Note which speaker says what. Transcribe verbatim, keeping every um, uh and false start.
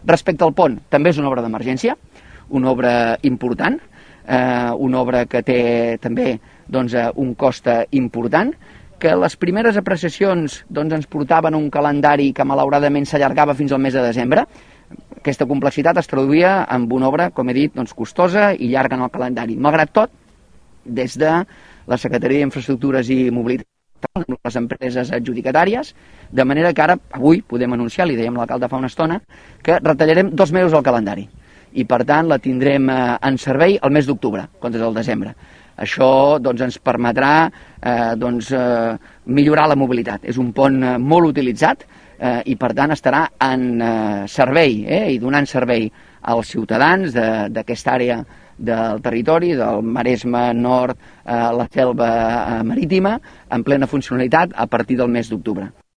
Speaker 1: Respecte al pont, també és una obra d'emergència, una obra important, eh, una obra que té també doncs, un cost important, que les primeres apreciacions doncs, ens portaven un calendari que malauradament s'allargava fins al mes de desembre. Aquesta complexitat es traduïa en una obra, com he dit, doncs, costosa i llarga en el calendari. Malgrat tot, des de la Secretaria d'Infraestructures i Mobilitat, amb les empreses adjudicatàries, de manera que ara, avui, podem anunciar, li dèiem a l'alcalde fa una estona, que retallarem dos mesos al calendari i, per tant, la tindrem eh, en servei el mes d'octubre, quan és el desembre. Això doncs, ens permetrà eh, doncs, eh, millorar la mobilitat. És un pont eh, molt utilitzat eh, i, per tant, estarà en eh, servei eh, i donant servei als ciutadans d'aquesta àrea del territori, del Maresme Nord, eh, la Selva eh, Marítima, en plena funcionalitat a partir del mes d'octubre.